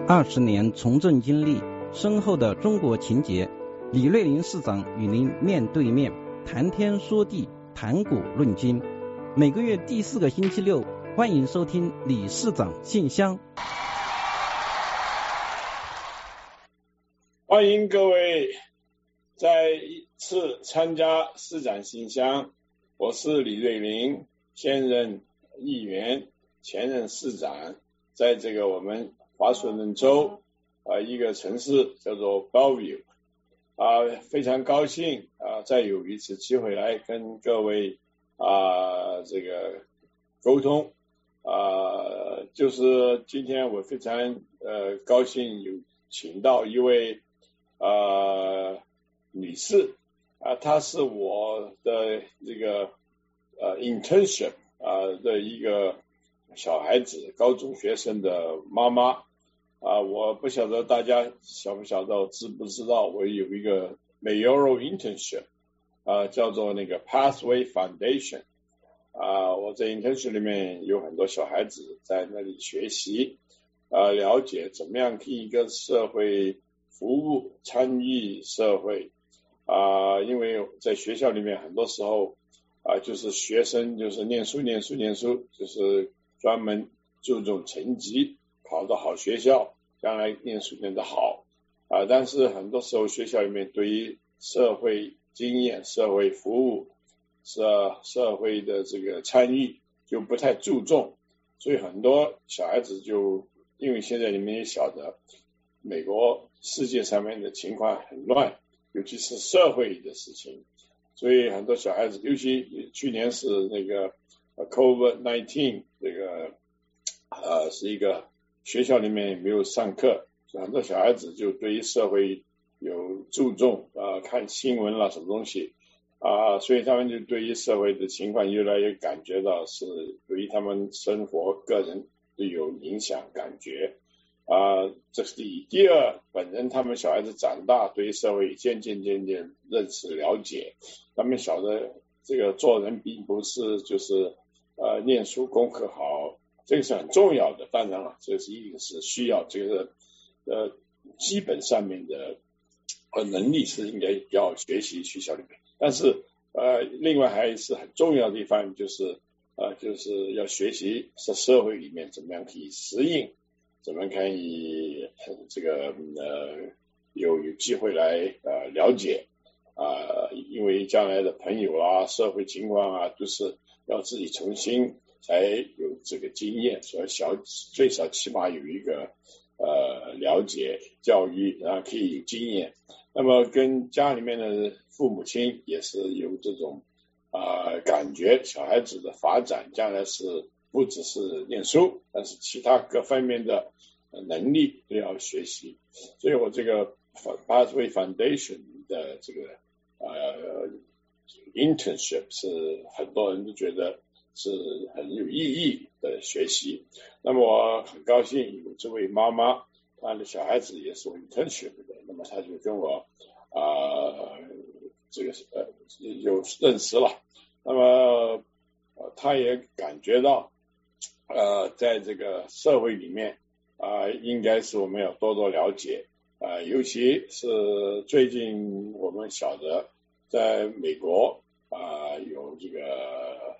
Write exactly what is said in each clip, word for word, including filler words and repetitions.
二十年从政经历，深厚的中国情结，李瑞麟市长与您面对面谈天说地，谈古论今。每个月第四个星期六，欢迎收听李市长信箱。 欢迎各位再一次参加市长信箱，我是李瑞麟，现任议员，前任市长，在这个我们华盛顿州啊、呃、一个城市叫做 Bellevue 啊、呃，非常高兴啊、呃，再有一次机会来跟各位啊、呃、这个沟通啊、呃，就是今天我非常呃高兴有请到一位呃女士啊、呃，她是我的这个呃 internship 啊、呃、的一个小孩子，高中学生的妈妈啊，我不晓得大家晓不晓得，知不知道我有一个 mayoral internship 啊，叫做那个 Pathway Foundation 啊，我在 internship 里面有很多小孩子在那里学习啊，了解怎么样替一个社会服务，参与社会啊，因为在学校里面很多时候啊，就是学生就是念书念书念书，就是专门注重成绩，考到好学校，将来念书念得好啊。但是很多时候学校里面对于社会经验、社会服务、社社会的这个参与就不太注重，所以很多小孩子就因为现在你们也晓得，美国世界上面的情况很乱，尤其是社会的事情，所以很多小孩子，尤其去年是那个 COVID 十九 这个呃是一个学校里面没有上课，所以很多小孩子就对于社会有注重啊、呃，看新闻啦什么东西啊、呃，所以他们就对于社会的情况越来越感觉到是对于他们生活个人都有影响感觉啊、呃，这是第一。第二，本人他们小孩子长大，对于社会渐渐渐渐认识了解，他们晓得这个做人并不是就是呃念书功课好，这个是很重要的，当然了，这是一定是需要这个呃基本上面的呃能力是应该要学习学校里面，但是呃另外还是很重要的地方就是呃就是要学习在社会里面怎么样可以适应，怎么可以这个呃有有机会来呃了解啊、呃，因为将来的朋友啊、社会情况啊，都是要自己重新才有这个经验，所以小最少起码有一个呃了解教育，然后可以有经验。那么跟家里面的父母亲也是有这种啊、呃、感觉，小孩子的发展将来是不只是念书，但是其他各方面的能力都要学习。所以我这个 Pathway Foundation 的这个呃 internship 是很多人都觉得是很有意义的学习。那么我很高兴有这位妈妈，她的小孩子也是我 internship 的，那么她就跟我啊、呃、这个呃有认识了。那么、呃、她也感觉到呃在这个社会里面啊、呃，应该是我们要多多了解啊、呃，尤其是最近我们晓得在美国啊、呃、有这个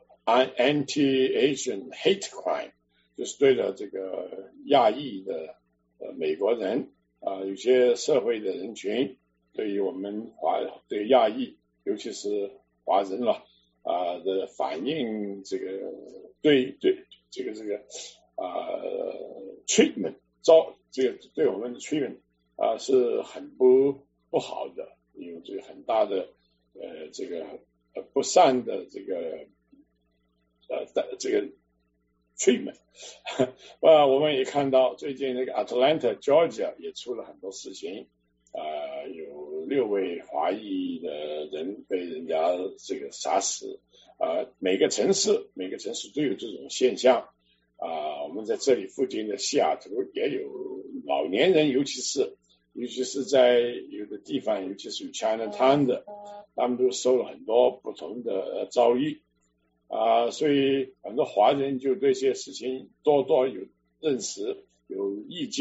Anti-Asian Hate Crime， 就是对了这个亚裔的呃美国人啊、呃，有些社会的人群对于我们华对亚裔，尤其是华人了啊、呃、的反应，这个对对这个这个啊、呃、treatment 招这个对我们的 treatment 啊、呃、是很不不好的，有这个很大的呃这个呃不善的这个。呃，这个 treatment 啊，我们也看到最近那个 Atlanta Georgia 也出了很多事情啊、呃，有六位华裔的人被人家这个杀死啊、呃，每个城市每个城市都有这种现象啊、呃，我们在这里附近的西雅图也有老年人，尤其是尤其是在有的地方，尤其是有 Chinatown 的，他们都受了很多不同的遭遇。啊、呃，所以很多华人就对这些事情多多有认识、有意见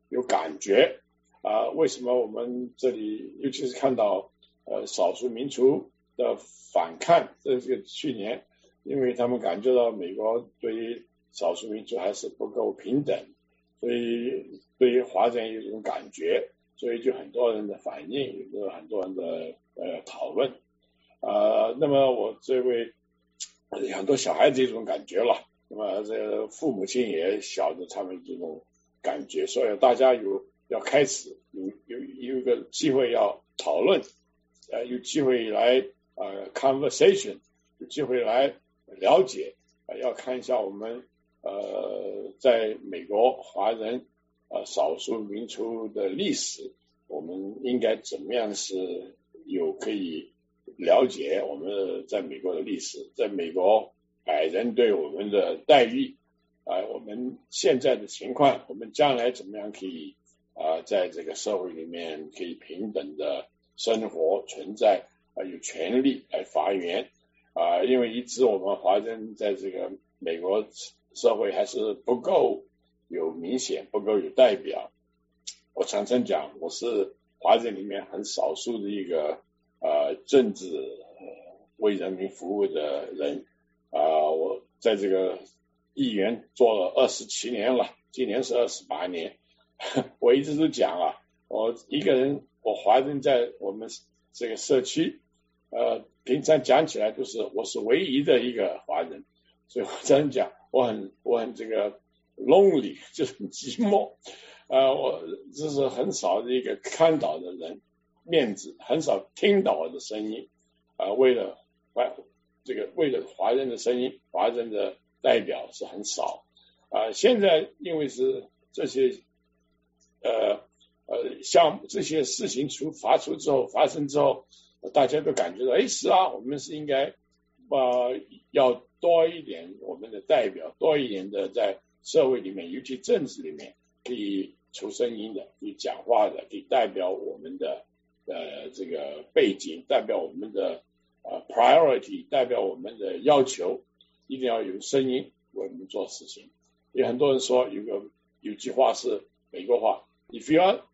有感觉啊、呃。为什么我们这里尤其是看到呃少数民族的反抗，这是去年，因为他们感觉到美国对于少数民族还是不够平等，所以对于华人有一种感觉，所以就很多人的反应，有很多人的呃讨论啊、呃。那么我这位很多小孩子这种感觉了，那么这个父母亲也晓得他们这种感觉，所以大家有要开始有有有一个机会要讨论，呃，有机会来呃 conversation， 有机会来了解，呃，要看一下我们呃在美国华人呃少数民族的历史，我们应该怎么样是有可以了解我们在美国的历史，在美国白人对我们的待遇啊、呃，我们现在的情况，我们将来怎么样可以啊、呃，在这个社会里面可以平等的生活存在啊、呃，有权利来发言啊、呃，因为一直我们华人在这个美国社会还是不够有明显，不够有代表。我常常讲，我是华人里面很少数的一个呃政治为人民服务的人啊、呃，我在这个议员做了二十七年了，今年是二十八年。我一直都讲啊，我一个人，我华人在我们这个社区，呃，平常讲起来就是我是唯一的一个华人，所以我这样讲，我很我很这个 lonely， 就是很寂寞，呃，我这是很少的一个看到的人面子，很少听到我的声音，啊、呃，为了这个为了华人的声音，华人的代表是很少，啊、呃，现在因为是这些。呃呃，像这些事情出发出之后，发生之后，大家都感觉到，哎，是啊，我们是应该呃要多一点我们的代表，多一点的在社会里面，尤其政治里面可以出声音的，可以讲话的，可以代表我们的呃这个背景，代表我们的呃 priority， 代表我们的要求，一定要有声音为我们做事情。有很多人说有个有句话是美国话。If you are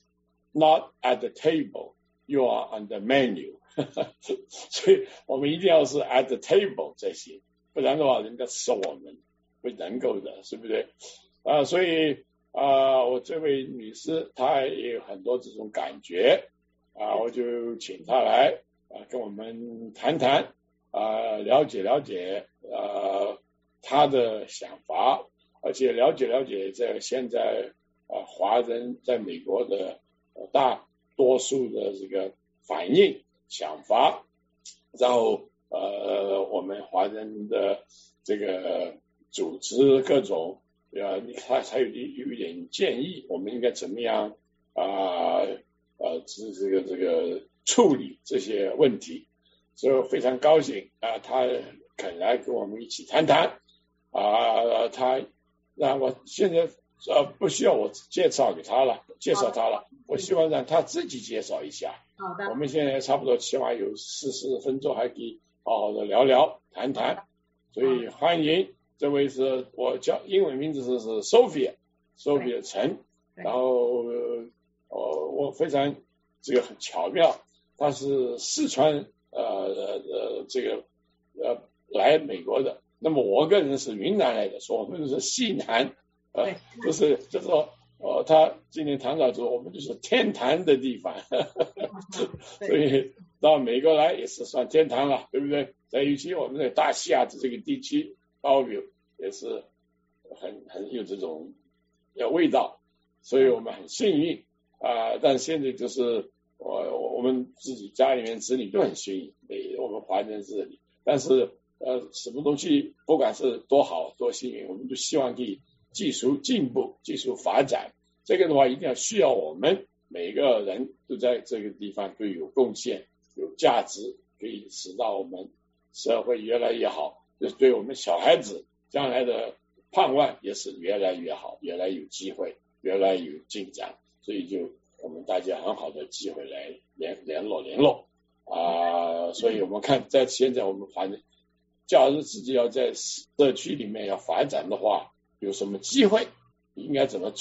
not at the table, you are on the menu 。所以我们一定要是 at the table 这些，不然的话，人家吃我们不能够的，是不是？啊，所以啊，我这位女士她也有很多这种感觉啊，我就请她来啊，跟我们谈谈啊，了解了解啊她的想法，而且了解了解这现在。呃，华人在美国的、呃、大多数的这个反应、想法，然后呃，我们华人的这个组织各种，呃，你看还有有一点建议，我们应该怎么样啊呃这这个这个处理这些问题，所以我非常高兴啊，他肯来跟我们一起谈谈啊，他让我现在。呃，不需要我介绍给他了，介绍他了。我希望让他自己介绍一下。 好的。 我们现在差不多起码有四十分钟，还可以好好的聊聊、谈谈。所以欢迎这位是我叫英文名字是是 Sophia，Sophia 陈。然后呃，我非常这个很巧妙，他是四川呃呃这个呃来美国的。那么我个人是云南来的，说我们是西南。呃，就是就是说，呃，他今年谈到说，我们就是天坛的地方，呵呵所以到美国来也是算天堂了，对不对？在尤其我们的大西亚的这个地区，高原也是很很有这种有味道，所以我们很幸运啊、呃。但现在就是我我们自己家里面子女都很幸运，每我们华人这里，但是呃，什么东西不管是多好多幸运，我们都希望可以。技术进步，技术发展，这个的话一定要需要我们每个人都在这个地方都有贡献、有价值，可以使到我们社会越来越好，就是对我们小孩子将来的盼望也是越来越好，越来越有机会，越来越有进展，所以就我们大家很好的机会来联联络联络啊、呃，所以我们看在现在我们反正，假如自己要在社区里面要发展的话。有什么机会应该怎么做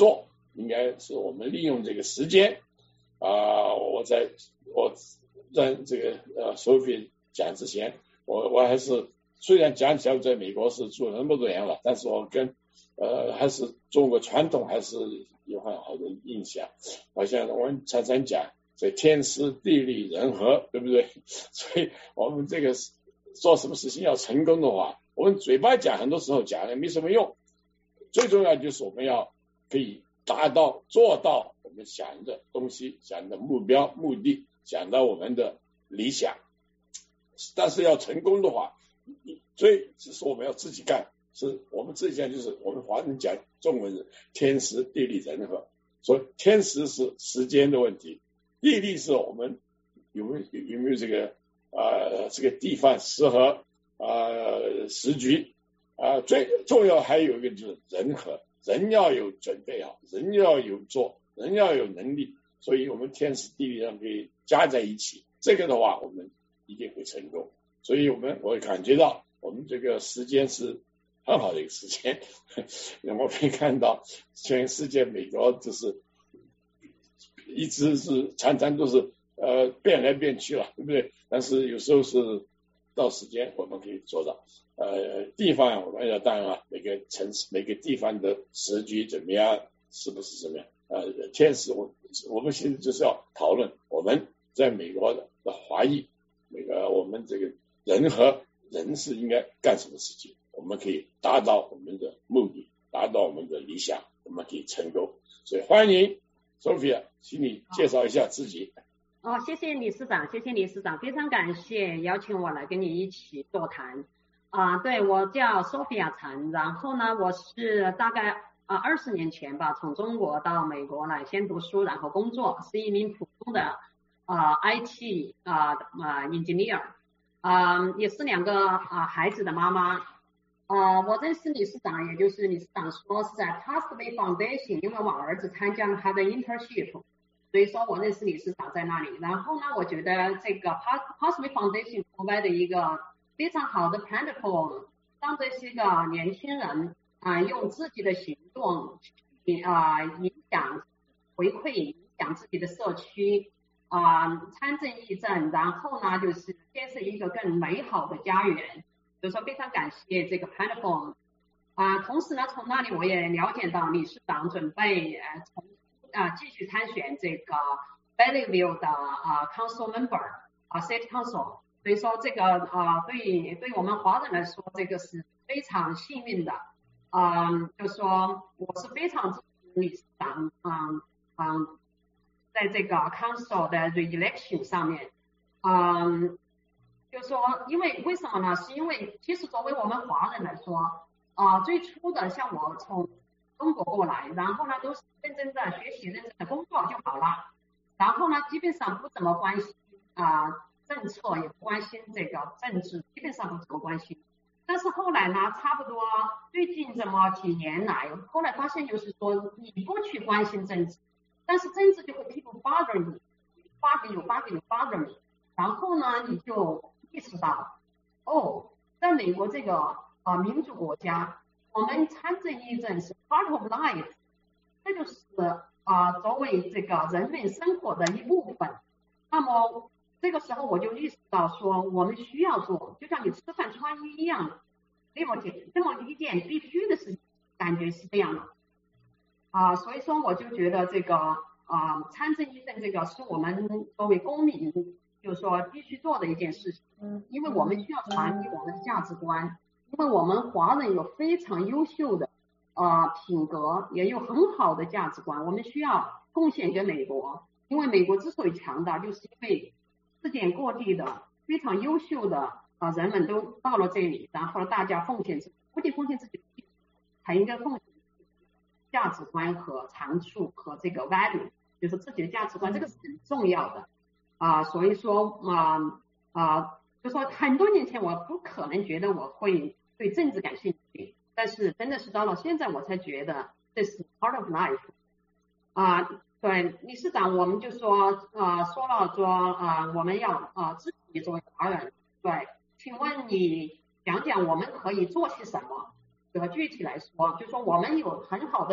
应该是我们利用这个时间啊、呃，我在我在这个呃 Sophie 讲之前，我我还是虽然讲起来在美国是住了那么多年了，但是我跟呃还是中国传统还是有很好的印象。好像我们常常讲这天时地利人和，对不对？所以我们这个做什么事情要成功的话，我们嘴巴讲很多时候讲也没什么用，最重要就是我们要可以达到做到我们想的东西，想的目标目的，想到我们的理想。但是要成功的话，最只是我们要自己干，是我们自己干，就是我们华人讲中文是天时地利人和。所以天时是时间的问题，地利是我们有没有有没有这个呃这个地方适合呃时局啊、呃，最重要还有一个就是人和，人要有准备好，人要有做，人要有能力，所以我们天时地利人可以加在一起，这个的话我们一定会成功。所以我们我感觉到我们这个时间是很好的一个时间，我们可以看到全世界美国就是一直是常常都是呃变来变去了，对不对？但是有时候是到时间我们可以做到。呃，地方我们要当然了，每个城市每个地方的时局怎么样，是不是怎么样？呃，天时我我们现在就是要讨论我们在美国的的华裔那个我们这个人和人是应该干什么事情，我们可以达到我们的目的，达到我们的理想，我们可以成功。所以欢迎 Sophia， 请你介绍一下自己。 哦，谢谢理事长，谢谢理事长，非常感谢邀请我来跟你一起座谈。啊、呃，对，我叫 Sophia 陈，然后呢，我是大概啊二十年前吧，从中国到美国来先读书，然后工作，是一名普通的啊、呃、I T 啊、呃、啊 engineer， 啊、呃、也是两个啊、呃、孩子的妈妈。呃，我认识理事长，也就是理事长说是在 Pathway Foundation， 因为我儿子参加了他的 internship， 所以说我认识理事长在那里。然后呢，我觉得这个 Pathway Foundation provide 一个非常好的 platform， 让这些个年轻人啊、呃、用自己的行动啊、呃、影响回馈影响自己的社区啊、呃、参政议政，然后呢就是建设一个更美好的家园。所以说非常感谢这个 platform 啊、呃，同时呢，从那里我也了解到理事长准备呃从啊、呃、继续参选这个 Valleyville 的啊、呃、council member 啊、呃、city council， 所以说这个啊、呃、对对我们华人来说，这个是非常幸运的啊、呃，就是说我是非常支持理事长嗯嗯在这个 council 的 re-election 上面嗯。呃就是说，因为为什么呢？是因为其实作为我们华人来说，啊、呃，最初的像我从中国过来，然后呢都是认真的学习、认真的工作就好了，然后呢基本上不怎么关心啊、呃、政策，也不关心这个政治，基本上不怎么关心。但是后来呢，差不多最近这么几年来，后来发现就是说，你不去关心政治，但是政治就会 people bother you， bother you bother you bother you， 然后呢你就意识到，哦，在美国这个啊、呃、民主国家，我们参政议政是 part of life， 这就是啊、呃、作为这个人们生活的一部分。那么这个时候我就意识到说，我们需要做，就像你吃饭穿衣一样，这么这么一件必须的事情，感觉是这样的啊、呃，所以说我就觉得这个啊、呃、参政议政这个是我们作为公民，就是说必须做的一件事情，因为我们需要传递我们的价值观，因为我们华人有非常优秀的呃品格，也有很好的价值观，我们需要贡献给美国，因为美国之所以强大，就是因为世界各地的非常优秀的啊、呃、人们都到了这里，然后大家奉献自己，不仅奉献自己，还应该奉献价值观和长处和这个 value， 就是自己的价值观，这个是很重要的。啊、呃，所以说啊啊、呃呃，就说很多年前我不可能觉得我会对政治感兴趣，但是真的是到了现在我才觉得这是 part of life。啊、呃，对，理事长，我们就说啊、呃，说了说啊、呃，我们要啊、呃、自己作为华人，对，请问你讲讲我们可以做些什么？这个具体来说，就说我们有很好的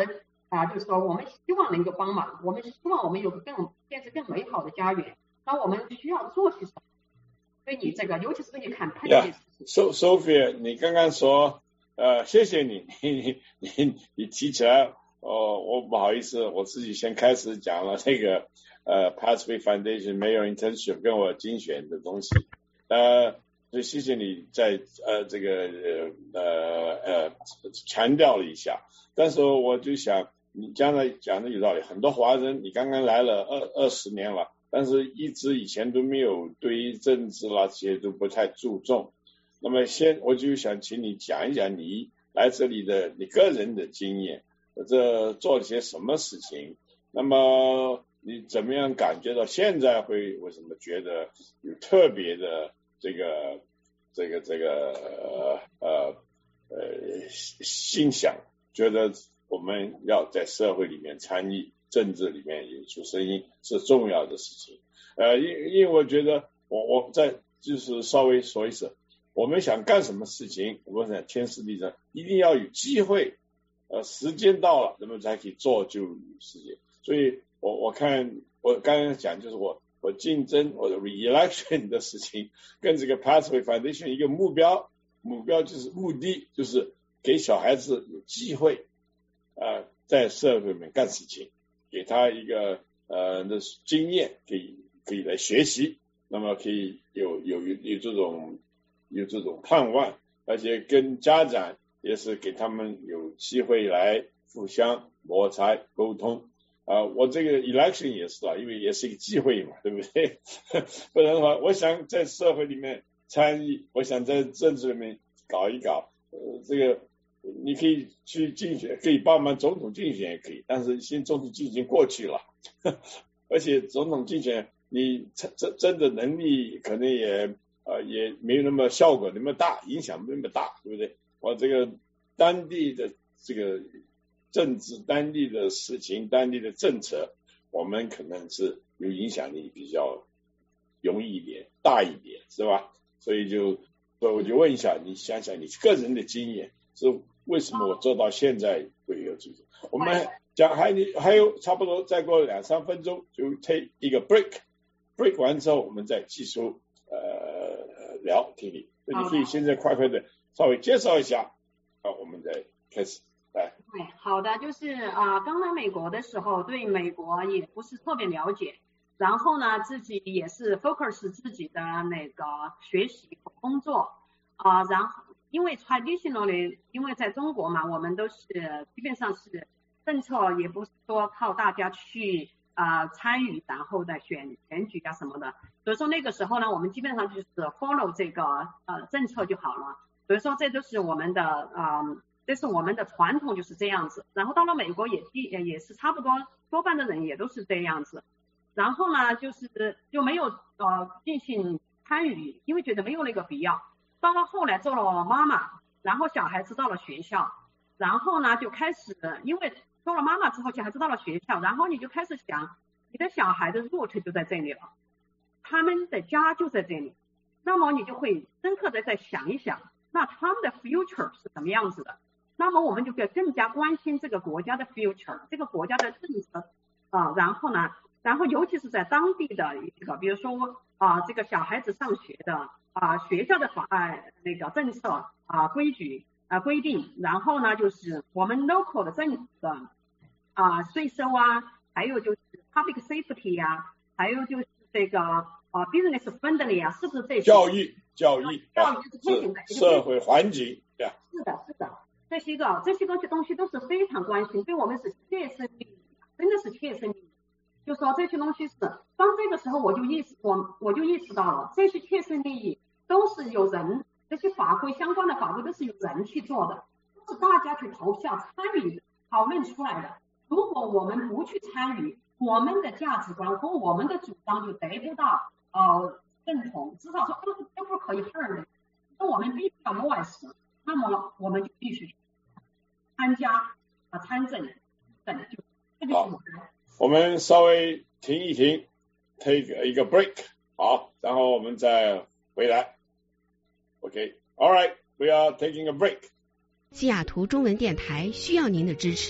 啊，就是说我们希望能够帮忙，我们希望我们有个更建设更美好的家园，那我们需要做些什么？对你这个，尤其是对你看判的事情。 So Sophia， 你刚刚说，呃，谢谢你，你你你提起来，哦，我不好意思，我自己先开始讲了这个呃 Pathway Foundation 没有 internship 跟我精选的东西，呃，所以谢谢你在呃这个呃呃强调了一下，但是我就想你刚才讲的有道理，很多华人你刚刚来了二二十年了。但是一直以前都没有对于政治啦这些都不太注重，那么先我就想请你讲一讲你来这里的你个人的经验，这做了些什么事情，那么你怎么样感觉到现在会为什么觉得有特别的这个这个这个呃呃心想，觉得我们要在社会里面参与政治里面有出声音是重要的事情，呃，因因为我觉得我我在就是稍微说一声，我们想干什么事情，我们想天时地利，一定要有机会，呃，时间到了，那么才可以做就事情。所以我我看我刚刚讲就是我我竞争我的 re-election 的事情，跟这个 Pathway Foundation 一个目标，目标就是目的就是给小孩子有机会，呃，在社会里面干事情。给他一个呃的经验，可以可以来学习，那么可以有有有这种有这种盼望，而且跟家长也是给他们有机会来互相摩擦沟通啊、呃。我这个 election 也是啊，因为也是一个机会嘛，对不对？不然的话，我想在社会里面参与，我想在政治里面搞一搞，呃，这个。你可以去竞选，可以帮忙总统竞选也可以，但是现在总统竞选过去了，而且总统竞选你真真的能力可能也呃也没有那么效果那么大，影响没那么大，对不对？我这个当地的这个政治、当地的事情、当地的政策，我们可能是有影响力比较容易一点、大一点，是吧？所以就所以我就问一下，你想想你个人的经验。是为什么我做到现在会有这种？我们讲还还有差不多再过两三分钟就 take 一个 break，break 完之后我们再继续呃聊听你，那你可以现在快快的稍微介绍一下，好，我们再开始来。 对，好的，就是啊、呃，刚来美国的时候对美国也不是特别了解，然后呢自己也是 focus 自己的那个学习和工作啊、呃，然后。因为 traditionally， 因为在中国嘛，我们都是基本上是政策，也不是说靠大家去啊、呃、参与，然后的选选举啊什么的。所以说那个时候呢，我们基本上就是 follow 这个呃政策就好了。所以说这都是我们的啊、呃，这是我们的传统就是这样子。然后到了美国也也是差不多，多半的人也都是这样子。然后呢，就是就没有呃进行参与，因为觉得没有那个必要。到了后来做了妈妈，然后小孩子到了学校，然后呢就开始，因为做了妈妈之后小孩子到了学校，然后你就开始想，你的小孩的 root 就在这里了，他们的家就在这里，那么你就会深刻的再想一想，那他们的 future 是什么样子的，那么我们就会更加关心这个国家的 future， 这个国家的政策啊、呃，然后呢，然后尤其是在当地的一个，比如说啊、呃，这个小孩子上学的。啊、呃，学校的法呃那个政策啊、呃、规矩啊、呃、规定，然后呢就是我们 local 的政策啊税收啊，还有就是 public safety 呀、啊，还有就是这个啊、呃、business friendly 啊，是不是这些？ 教育教育教育是推行的社会环境，对啊， 是的，是的，这些个这些东西东西都是非常关心，对我们是切身利益，真的是切身利益。就说这些东西是，当这个时候我就意识我我就意识到了，这些切身利益都是有人，这些法规相关的法规都是由人去做的，都是大家去投票参与讨论出来的。如果我们不去参与，我们的价值观和我们的主张就得不到呃认同，至少说都是都不可以 heard 的。那我们必须要 voice， 那么我们就必须参加啊参政，等就这个是我们。 我们稍微停一停 ，take 一个 break， 好，然后我们再回来。OK， all right， we are taking a break。 西雅图中文电台需要您的支持。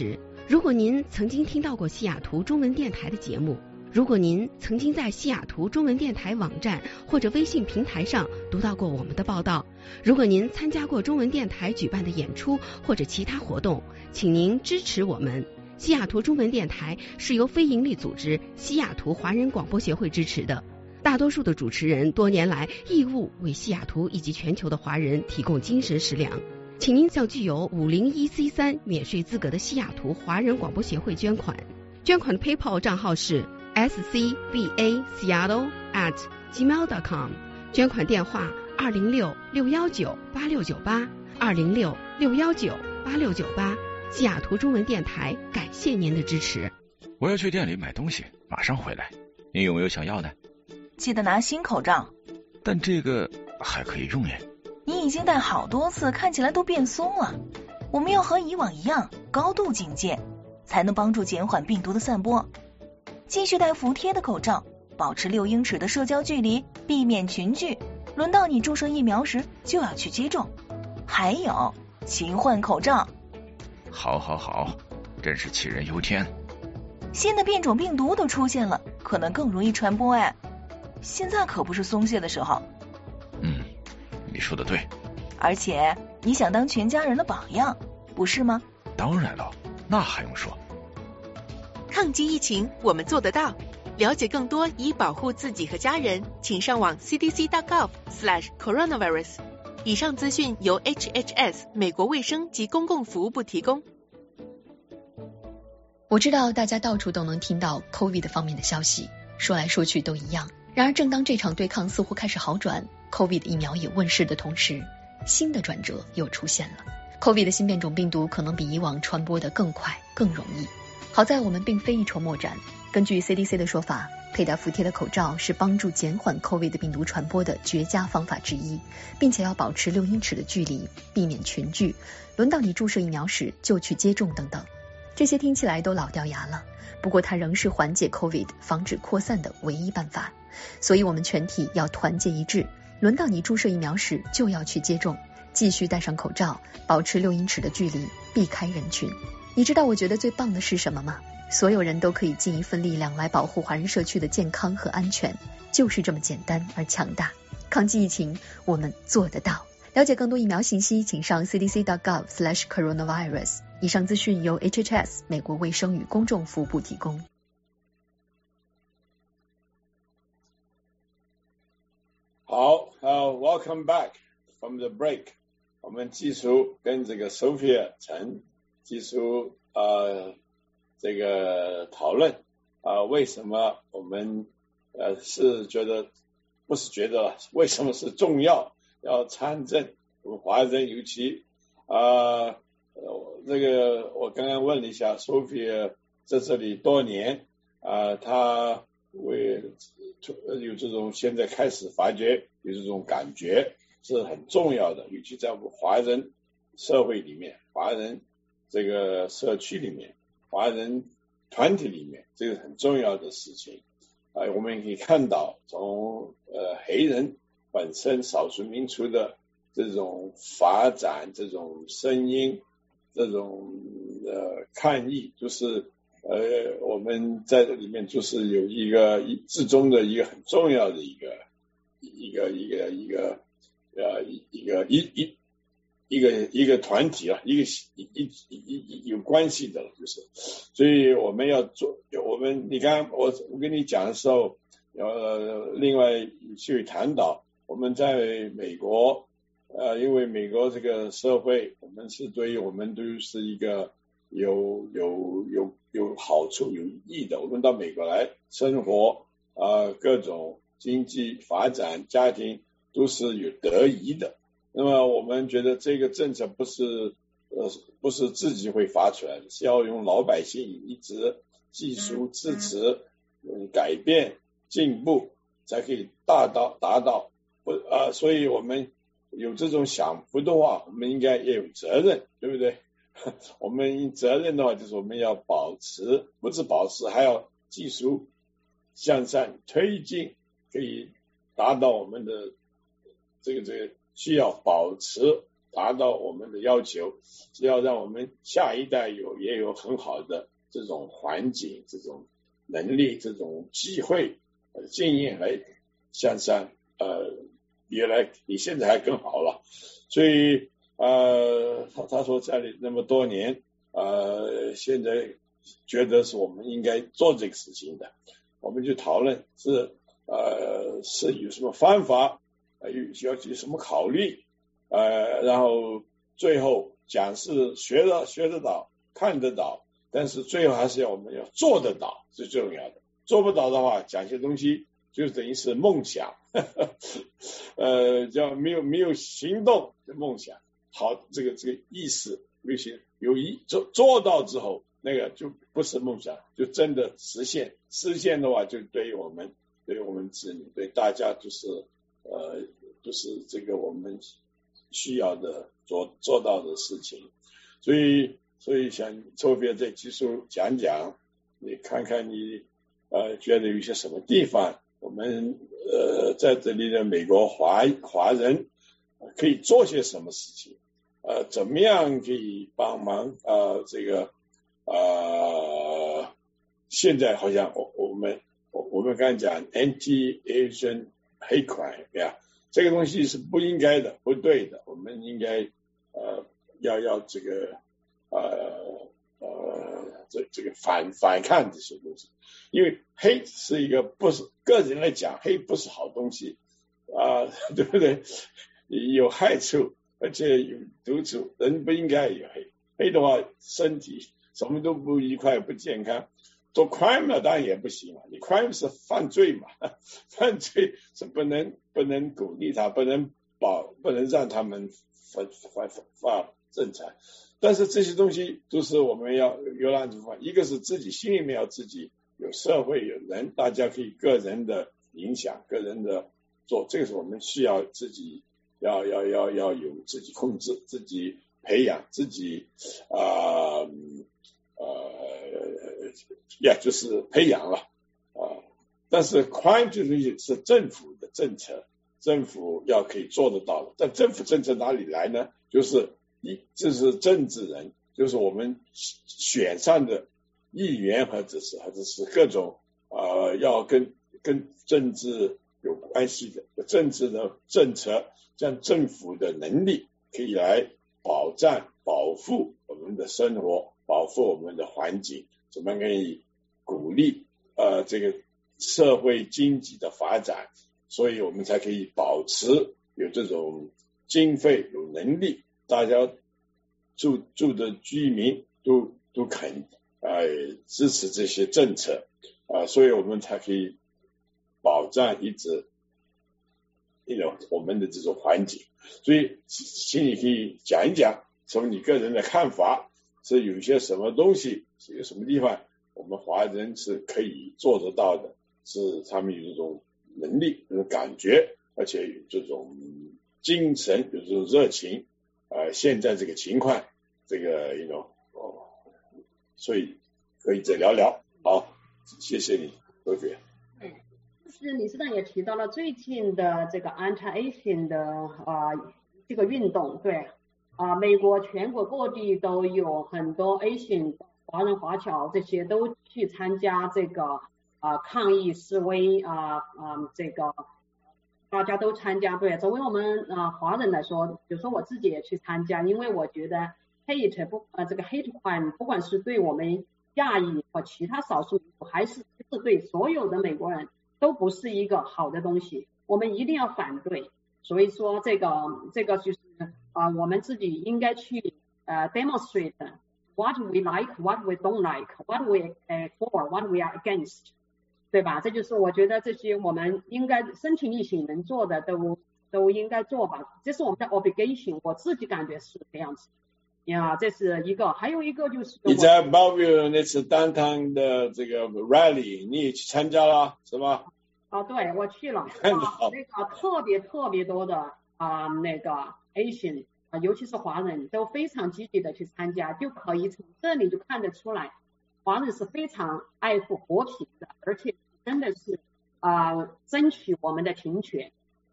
如果您曾经听到过西雅图中文电台的节目，如果您曾经在西雅图中文电台网站或者微信平台上读到过我们的报道，如果您参加过中文电台举办的演出或者其他活动，请您支持我们。西雅图中文电台是由非营利组织西雅图华人广播协会支持的，大多数的主持人多年来义务为西雅图以及全球的华人提供精神食粮。请您向具有五零一 C 三 免税资格的西雅图华人广播协会捐款，捐款的 PayPal 账号是 s c b a seattle at gmail dot com， 捐款电话二零六六一九八六九八二零六六一九八六九八。西雅图中文电台感谢您的支持。 我要去店里买东西，马上回来。你有没有想要的？ 记得拿新口罩。 但这个还可以用耶。 你已经戴好多次，看起来都变松了。我们要和以往一样，高度警戒，才能帮助减缓病毒的散播。继续戴服帖的口罩，保持六英尺的社交距离，避免群聚。轮到你注射疫苗时，就要去接种。还有，勤换口罩。 好好好，真是杞人忧天。 新的变种病毒都出现了，可能更容易传播哎。现在可不是松懈的时候。 嗯，你说的对。 而且你想当全家人的榜样，不是吗？ 当然了，那还用说。 抗击疫情，我们做得到。了解更多以保护自己和家人，请上网 c d c dot gov slash coronavirus。以上资讯由 H H S 美国卫生及公共服务部提供。 我知道大家到处都能听到 COVID 方面的消息，说来说去都一样。然而正当这场对抗似乎开始好转， COVID 疫苗也问世的同时，新的转折又出现了。 COVID 的新变种病毒可能比以往传播得更快更容易。好在我们并非一筹莫展，根据 C D C 的说法，佩戴服帖的口罩是帮助减缓 COVID 病毒传播的绝佳方法之一，并且要保持六英尺的距离，避免群聚，轮到你注射疫苗时就去接种等等。这些听起来都老掉牙了，不过它仍是缓解 COVID 防止扩散的唯一办法。所以我们全体要团结一致，轮到你注射疫苗时就要去接种，继续戴上口罩，保持六英尺的距离，避开人群。你知道我觉得最棒的是什么吗？所有人都可以尽一份力量来保护华人社区的健康和安全，就是这么简单而强大。抗击疫情，我们做得到。了解更多疫苗信息，请上 c d c dot gov slash coronavirus。 以上资讯由 H H S 美国卫生与公众服务部提供。 好，呃、uh, welcome back from the break。我们继续跟这个 Sophia 陈继续呃这个讨论啊、呃，为什么我们呃是觉得不是觉得为什么是重要要参政？我们华人尤其啊，这个我刚刚问了一下 Sophia 在这里多年啊，他为有这种现在开始发觉有这种感觉是很重要的，尤其在我们华人社会里面，华人这个社区里面，华人团体里面，这个很重要的事情啊、呃，我们可以看到从呃黑人本身少数民族的这种发展，这种声音，这种呃抗议，就是呃我们在这里面就是有一个一至终的一个很重要的一个一个一个一个呃一个一一一个一个团体啊，一个一一一有关系的，就是，所以我们要做，我们你刚我我跟你讲的时候，呃，另外去谈到我们在美国，呃，因为美国这个社会，我们是对于我们都是一个有有有有好处有益的，我们到美国来生活啊、呃，各种经济发展、家庭都是有得益的。那么我们觉得这个政策不是呃不是自己会发出来的，是要用老百姓一直技术支持、嗯、改变、进步，才可以达到达到不啊、呃，所以我们有这种想法的话，我们应该也有责任，对不对？我们责任的话，就是我们要保持，不止保持，还要技术向上推进，可以达到我们的这个这个。需要保持达到我们的要求，是要让我们下一代有也有很好的这种环境、这种能力、这种机会、呃、经验来向上，呃，原来比现在还更好了。所以呃，他他说在那么多年，呃，现在觉得是我们应该做这个事情的，我们就讨论是呃是有什么方法，呃有需要有什么考虑，呃，然后最后讲是学得学得到、看得到，但是最后还是要我们要做得到是最重要的。做不到的话，讲些东西就等于是梦想，呵呵呃，叫没有没有行动的梦想。好，这个这个意思有些有一做做到之后，那个就不是梦想，就真的实现。实现的话，就对于我们对于我们子女对大家就是呃就是这个我们需要的做做到的事情。所以所以想特别在技术讲讲，你看看你呃觉得有些什么地方我们呃在这里的美国华华人可以做些什么事情，呃，怎么样可以帮忙？呃，这个呃，现在好像我我们我我们刚才讲 anti-Asian hate crime 呀，这个东西是不应该的，不对的，我们应该呃要要这个呃呃这这个反反抗这些东西，因为黑是一个不是个人来讲，黑不是好东西啊、呃，对不对？有害处，而且有毒素，人不应该有黑。黑的话，身体什么都不愉快、不健康。做 crime 呢，当然也不行啊。你 crime 是犯罪嘛，犯罪是不能不能鼓励他，不能保，不能让他们发发发正常。但是这些东西都是我们要有两种方法，一个是自己心里面要自己有社会有人，大家可以个人的影响，个人的做，这个是我们需要自己。要要要要有自己控制，自己培养，自己啊呃呀、呃、就是培养了啊、呃。但是 crime 这东西是政府的政策，政府要可以做得到的。但政府政策哪里来呢？就是一这是政治人，就是我们选上的议员或者是或者是各种呃要跟跟政治有关系的政治的政策。像政府的能力可以来保障、保护我们的生活，保护我们的环境，怎么可以鼓励呃这个社会经济的发展，所以我们才可以保持有这种经费、有能力，大家住住的居民都都肯呃支持这些政策啊、呃，所以我们才可以保障一直。我们的这种环境，所以请你可以讲一讲，从你个人的看法，是有些什么东西，是有什么地方，我们华人是可以做得到的，是他们有这种能力、这种感觉，而且有这种精神、有这种热情。呃，现在这个情况，这个you know哦，所以可以再聊聊。好，谢谢你，多谢。 是理事长也提到了最近的这个 anti-Asian 的啊、呃、这个运动，对啊、呃，美国全国各地都有很多 Asian 华人华侨这些都去参加这个啊、呃、抗议示威啊啊、呃呃、这个大家都参加，对，作为我们啊、呃、华人来说，比如说我自己也去参加，因为我觉得 hate 不呃这个 hate crime 不管是对我们亚裔和其他少数民族，还是是对所有的美国人。都不是一个好的东西，我们一定要反对。所以说这个这个就是啊、呃，我们自己应该去呃 demonstrate what we like, what we don't like, what we are for, what we are against， 对吧？这就是我觉得这些我们应该身体力行能做的都都应该做吧，这是我们的 obligation， 我自己感觉是这样子。呀，这是一个，还有一个就是。 你在 Bellevue 那次downtown的这个 rally， 你也去参加了，是吧？ 啊，对，我去了。看到、啊、那个特别特别多的啊、呃，那个 Asian 啊、呃，尤其是华人，都非常积极的去参加，就可以从这里就看得出来，华人是非常爱护和平的，而且真的是啊、呃，争取我们的平权。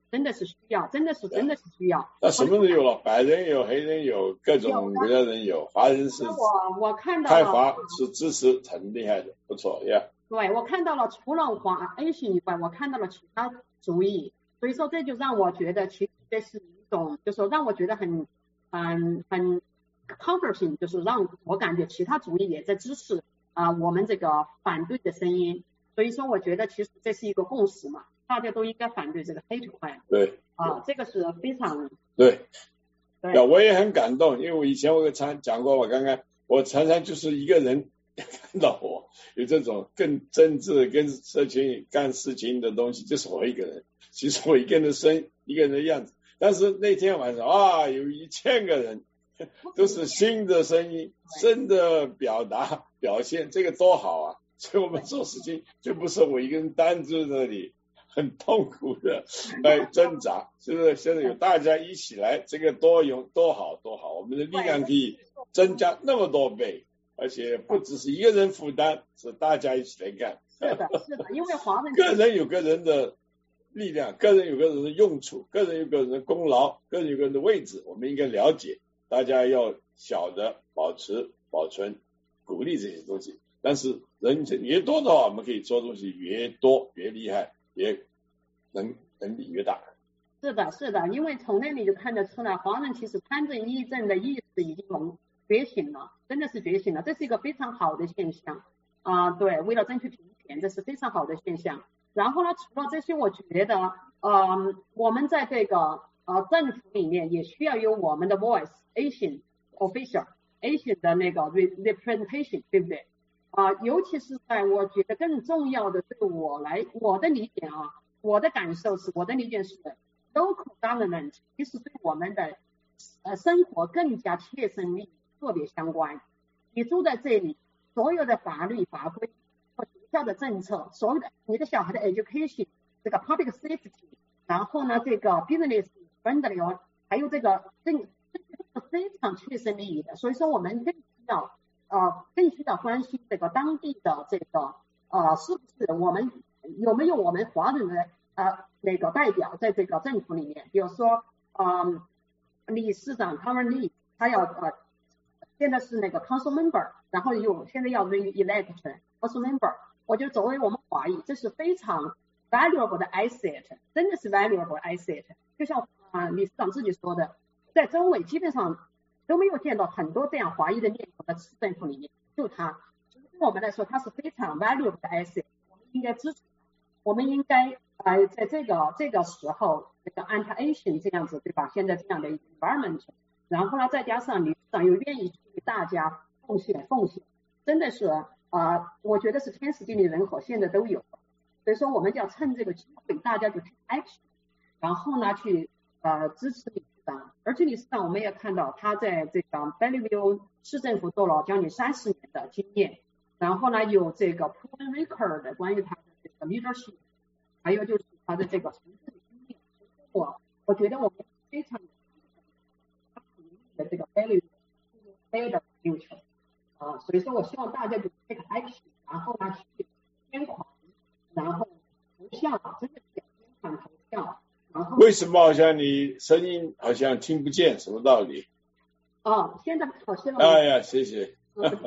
真的是需要，真的是真的是需要。 那什么都有了，白人有，黑人有，各种国家人有，华人是。 我我看到了。开华是支持很厉害的，不错呀。Yeah. 对，我看到了除了华 Asian 以外，我看到了其他族裔，所以说这就让我觉得，其实这是一种，就是说让我觉得很很很 comforting， 就是让我感觉其他族裔也在支持啊、呃、我们这个反对的声音。所以说，我觉得其实这是一个共识嘛，大家都应该反对这个 hate crime。 对。 啊，这个是非常。 对。 对。 我也很感动，因为我以前我常讲过，我刚刚我常常就是一个人看到我有这种跟政治、跟社群干事情的东西，就是我一个人。其实我一个人的声，一个人的样子。但是那天晚上啊，有一千个人，都是新的声音、新的表达、表现，这个多好啊！所以我们做事情就不是我一个人单在那里很痛苦的来挣扎，就是现在有大家一起来，这个多有多好多好，我们的力量可以增加那么多倍，而且不只是一个人负担，是大家一起来干。 是的，是的，因为华人个人有个人的力量，个人有个人的用处，个人有个人的功劳，个人有个人的位置，我们应该了解，大家要晓得保持、保存、鼓励这些东西。但是人越多的话，我们可以做东西越多越厉害，也能能力越大。 是的，是的，因为从那里就看得出来，华人其实参政议政的意识已经浓觉醒了，真的是觉醒了，这是一个非常好的现象啊、呃。对，为了争取平权，这是非常好的现象。然后呢，除了这些，我觉得，呃，我们在这个呃政府里面也需要有我们的 voice，Asian official，Asian 的那个 representation， 对不对？啊、呃，尤其是在我觉得更重要的，对我来我的理解啊，我的感受是，我的理解是 ，local government 其实对我们的呃生活更加切身利益，特别相关。你住在这里，所有的法律法规和学校的政策，所有的你的小孩的 education， 这个 public safety， 然后呢，这个 business friendly， 还有这个更这是非常切身利益的。所以说，我们更需要。呃，更需要关心这个当地的这个呃，是不是我们有没有我们华人的呃那个代表在这个政府里面？比如说，嗯、呃，理事长 Karen Lee， 他要呃，现在是那个 council member， 然后有现在要 re-elect council member。我觉得作为我们华裔，这是非常 valuable 的 asset， 真的是 valuable asset。就像啊、呃、理事长自己说的，在周围基本上。都没有见到很多这样华裔的面孔在市政府里面，就他，对我们来说，他是非常 valuable 的 asset， 我们应该支持，我们应该呃在这个这个时候，这个 anti-Asian 这样子，对吧？现在这样的 environment， 然后呢，再加上理事长又愿意为大家奉献奉献，真的是啊、呃，我觉得是天时地利人和，现在都有，所以说我们就要趁这个机会，大家就 take action， 然后呢去呃支持理事长。而且理事长我们也看到他在这个 Bellevue 市政府做了将近三十年的经验，然后呢有这个 proven record 的关于他的这个 leadership， 还有就是他的这个从政经验。我我觉得我们非常的这个 Bellevue better future 啊，所以说我希望大家就 take action， 然后呢去捐款，然后投票，真的是捐款投票。 为什么好像你声音好像听不见？什么道理？ 哦，现在好像。 哎呀，谢谢。 因为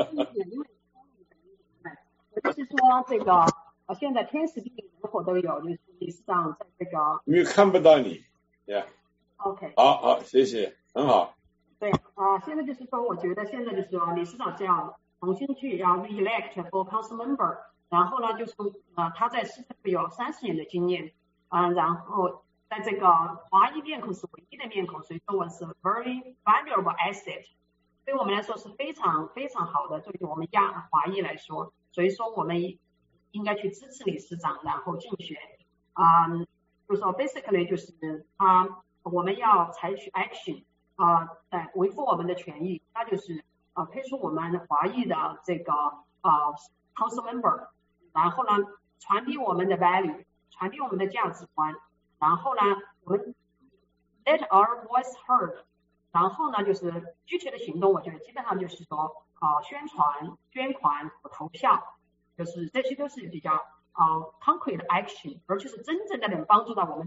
我就是说这个，呃，现在天时地利人和都有，就是理事长在这个。 因为看不到你，呀、yeah. OK。 好好，谢谢，很好。 对啊、呃，现在就是说，我觉得现在就是说，理事长这样重新去要 re-elect for council member， 然后呢，就是呃，他在市政府有三十年的经验，啊、呃，然后。在这个华裔面孔是唯一的面孔，所以说我是 very valuable asset， 对我们来说是非常非常好的，对于我们亚华裔来说，所以说我们应该去支持理事长，然后竞选，啊、嗯，就是说 basically 就是啊，我们要采取 action 啊，来维护我们的权益，那就是啊推出我们华裔的这个啊 council member， 然后呢传递我们的 value， 传递我们的价值观。然后呢，我们 let our voice heard， 然后呢，就是具体的行动，我觉得基本上就是说，啊、呃，宣传、捐款和投票，就是这些都是比较啊、呃、concrete 的 action， 而且是真正的能帮助到我们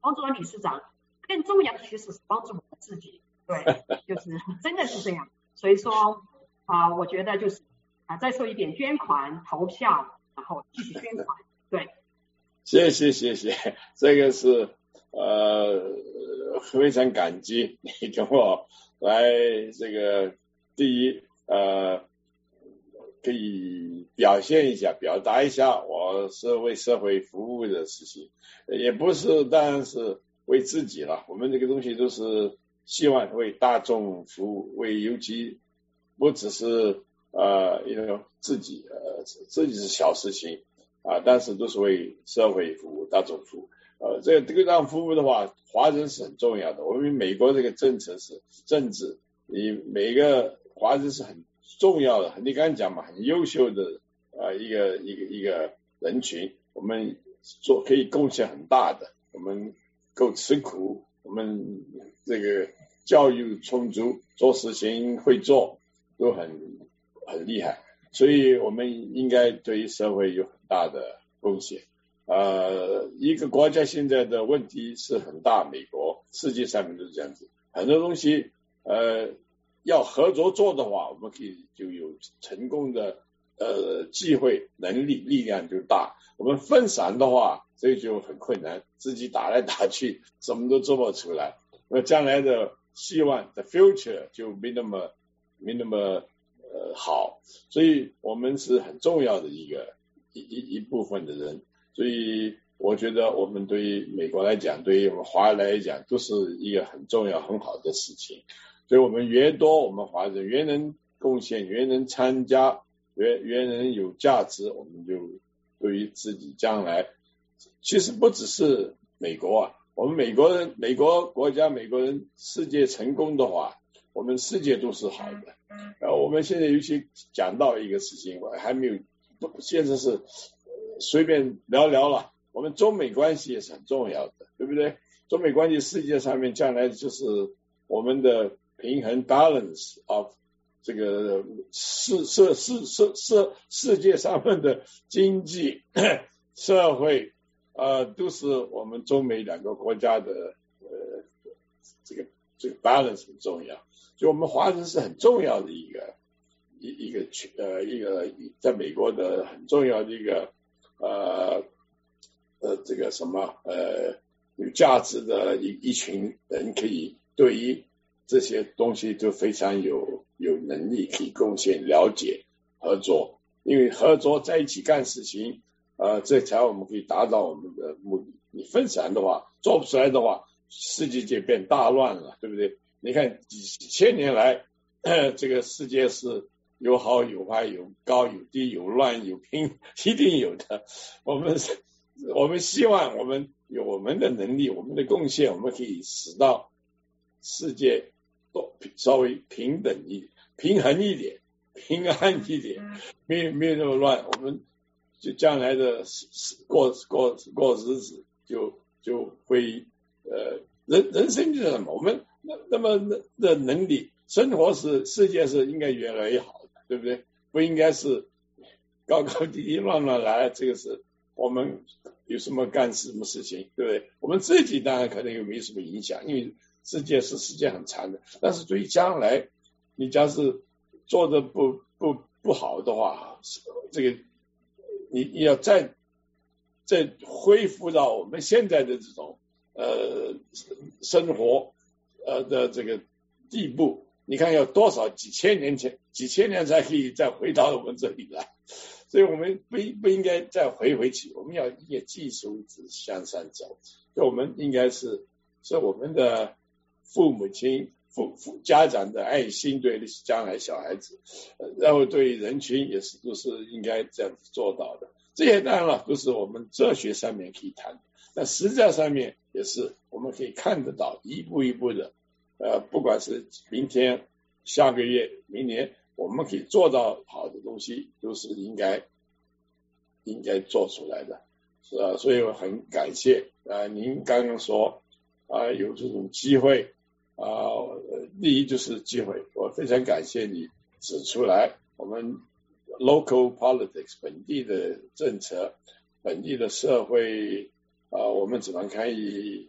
帮助了理事长，更重要的其实是帮助我们自己。对，就是真的是这样。所以说啊、呃，我觉得就是啊、呃，再说一遍，捐款、投票，然后继续捐款。对， 谢谢谢谢，这个是呃非常感激你跟我来这个第一呃可以表现一下，表达一下我是为社会服务的事情，也不是当然是为自己了，我们这个东西都是希望为大众服务，为尤其不只是呃因为自己呃自己是小事情啊，但是都是为社会服务、大众服务。呃，这个这个让服务的话，华人是很重要的。我们美国这个政策是政治，你每个华人是很重要的。你刚才讲嘛，很优秀的呃一个一个一个人群，我们做可以贡献很大的。我们够吃苦，我们这个教育充足，做事情会做，都很很厉害。所以我们应该对于社会有很大的贡献。呃，一个国家现在的问题是很大，美国世界上面都是这样子，很多东西呃要合作做的话，我们可以就有成功的呃机会，能力力量就大。我们分散的话，这就很困难，自己打来打去，什么都做不出来。那将来的希望的 future 就没那么没那么呃好，所以我们是很重要的一个一一一部分的人。所以我觉得我们对于美国来讲，对于我们华人来讲，都是一个很重要很好的事情。所以我们越多，我们华人越能贡献，越能参加，越越能有价值，我们就对于自己将来，其实不只是美国啊，我们美国人、美国国家、美国人世界成功的话，我们世界都是好的。然后我们现在尤其讲到一个事情，我还没有，现在是随便聊聊了。我们中美关系也是很重要的，对不对？中美关系世界上面将来就是我们的平衡 balance of 这个世世世世世世界上面的经济社会呃都是我们中美两个国家的呃这个这个 balance 很重要，所以我们华人是很重要的一个一一个呃一个在美国的很重要的一个呃呃这个什么呃有价值的一一群人，可以对于这些东西都非常有有能力，可以贡献、了解、合作。因为合作在一起干事情，呃，这才我们可以达到我们的目的。你分散的话，做不出来的话，世界就变大乱了，对不对？你看几千年来，这个世界是有好有坏，有高有低，有乱有平，一定有的。我们我们希望我们有我们的能力，我们的贡献，我们可以使到世界都稍微平等一点、平衡一点、平安一点，没有没有那么乱，我们就将来的过过过日子就就会呃人人生就是什么？我们那那么的能力，生活是世界是应该越来越好的，对不对？不应该是高高低低、乱乱来，这个是我们有什么干什么事情，对不对？我们自己当然可能又没什么影响，因为世界是时间很长的，但是对于将来，你假是做的不不不好的话，这个你你要再再恢复到我们现在的这种呃生活呃的这个地步，你看要多少几千年前几千年才可以再回到我们这里来，所以我们不不应该再回回去，我们要也继续一直向上走，所以我们应该是是我们的父母亲父父家长的爱心对将来小孩子，然后对人群也是都是应该这样子做到的。这些当然了都是我们哲学上面可以谈的，但实际上面也是我们可以看得到一步一步的呃，不管是明天下个月明年我们可以做到好的东西，都是应该应该做出来的，是啊，所以我很感谢啊、呃，您刚刚说啊、呃、有这种机会啊、呃，第一就是机会，我非常感谢你指出来我们 local politics 本地的政策、本地的社会啊、呃，我们怎么可以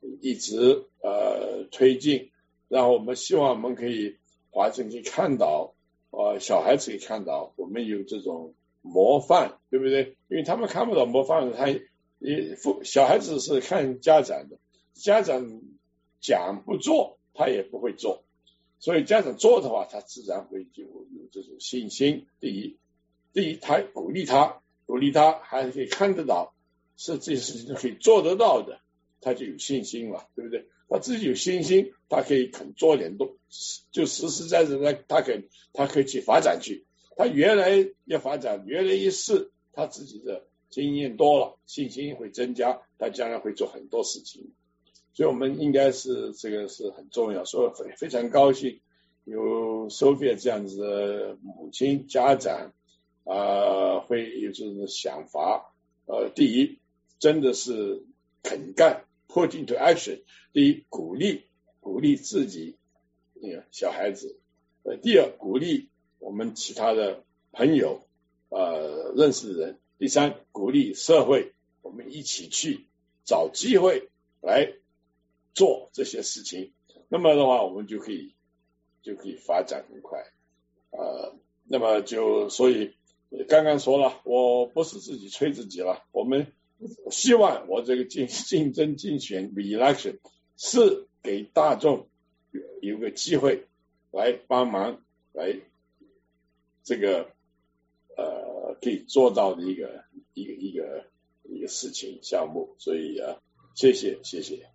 一直呃推进，然后我们希望我们可以华人可以看到，呃小孩子可以看到我们有这种模范，对不对？因为他们看不到模范，他也小孩子是看家长的，家长讲不做他也不会做，所以家长做的话他自然会有有这种信心。第一第一他鼓励他鼓励他还可以看得到是这些事情可以做得到的，他就有信心了，对不对？他自己有信心，他可以肯做点动，就实实在在的他可以他可以去发展去，他原来要发展原来一试，他自己的经验多了，信心会增加，他将来会做很多事情。所以我们应该是这个是很重要，所以非常高兴有 Sophia 这样子的母亲家长啊、呃，会有这种想法。呃，第一真的是肯干 put into action， 第一鼓励鼓励自己那个小孩子，呃，第二鼓励我们其他的朋友呃认识的人，第三鼓励社会，我们一起去找机会来做这些事情，那么的话我们就可以就可以发展很快。呃，那么就所以刚刚说了，我不是自己吹自己了，我们希望我这个竞竞争竞选 re-election 是给大众有个机会来帮忙，来这个呃可以做到的一个一个一个一个事情项目，所以啊，谢谢谢谢。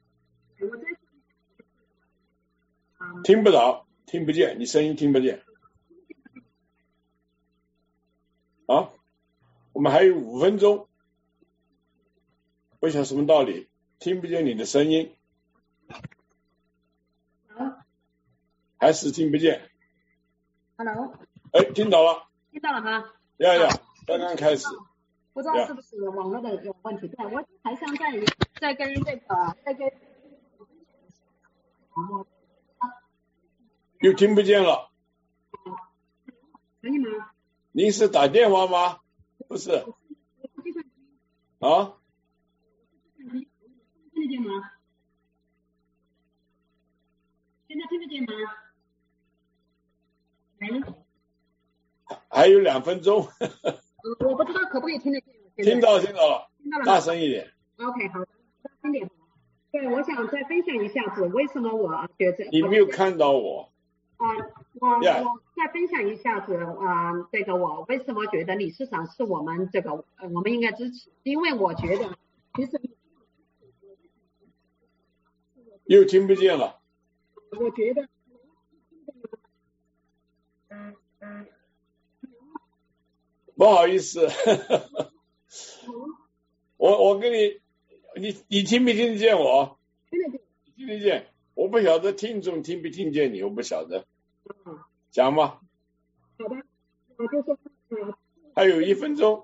听不到，听不见，你声音听不见。啊，我们还有五分钟，不晓得什么道理，听不见你的声音，还是听不见 ？Hello， 哎，听到了， 听到了吗？ 呀呀，刚刚开始， 不知道是不是网络的有问题？对，我还想再再跟这个再跟， 又听不见了， 可以吗？ 您是打电话吗？不是。啊？ 听得见吗？现在听得见吗？喂？ 还有两分钟。 我不知道可不可以听得见。 听到听到了。 听到了。 大声一点。 OK， 好，大声点。对，我想再分享一下子，为什么我觉得你没有看到我。 啊、呃，我、yeah. 我再分享一下子啊、呃，这个我为什么觉得理事长是我们这个呃我们应该支持，因为我觉得其实又听不见了。 我觉得， 不好意思，我我跟你，你你听没听得见我？ 听得见， 听得见。我不晓得听众听不听见你，我不晓得。讲吧。 好的，我就说， 还有一分钟。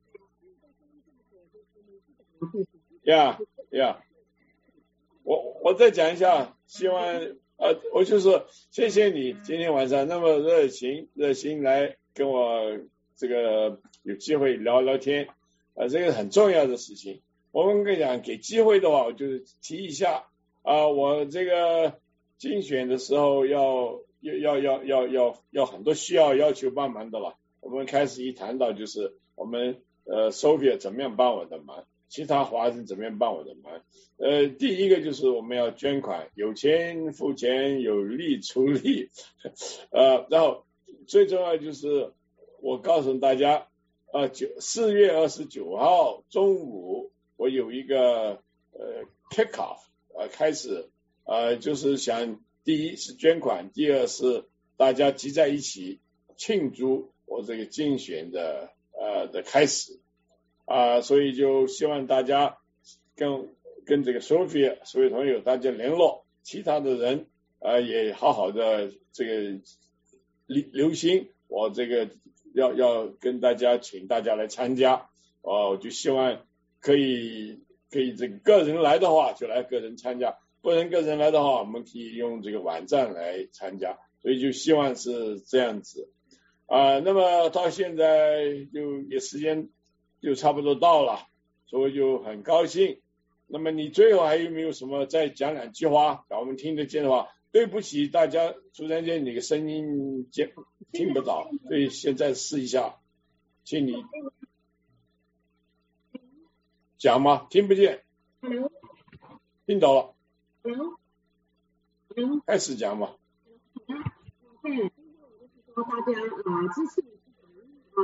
呀呀，我我再讲一下，希望呃，我就说谢谢你今天晚上那么热情热心来跟我这个有机会聊聊天，呃，这个很重要的事情。我们跟你讲，给机会的话，我就提一下。啊、呃，我这个竞选的时候要要要要要要很多需要要求帮忙的了。我们开始一谈到就是我们呃 Sophia 怎么样帮我的忙，其他华人怎么样帮我的忙。呃，第一个就是我们要捐款，有钱付钱，有力出力。呃，然后最重要就是我告诉大家，呃，九四月二十九号中午我有一个呃 kick off。呃，开始呃，就是想第一是捐款，第二是大家集在一起庆祝我这个竞选的呃的开始啊、呃，所以就希望大家跟跟这个 Sophia 所有朋友大家联络，其他的人呃也好好的这个留留心我这个要要跟大家请大家来参加，哦、呃，我就希望可以。可以这个个人来的话就来个人参加，不能个人来的话我们可以用这个网站来参加，所以就希望是这样子啊、呃。那么到现在就也时间就差不多到了，所以就很高兴那么你最后还有没有什么再讲两句话，让我们听得见的话？对不起，大家突然间你的声音见听不到，所以现在试一下，请你讲吗？听不见？听到了？开始讲吧。 嗯，说大家啊支持啊。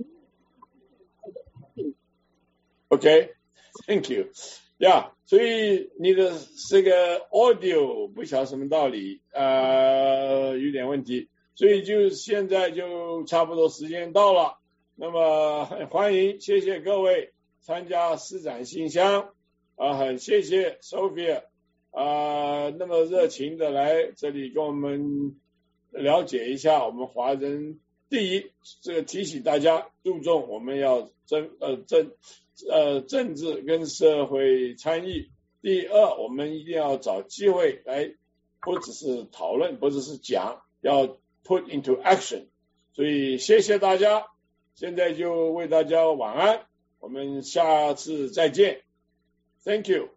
OK，Thank you。呀、yeah, 所以你的这个 audio 不晓得什么道理，呃，有点问题，所以就现在就差不多时间到了。那么欢迎，谢谢各位参加市长信箱啊、呃，很谢谢 Sophia 啊、呃，那么热情的来这里跟我们了解一下我们华人。第一，这个提醒大家注重我们要政呃政呃政治跟社会参与。第二，我们一定要找机会来，不只是讨论，不只是讲，要 put into action。所以谢谢大家，现在就为大家晚安，我们下次再见 ，Thank you。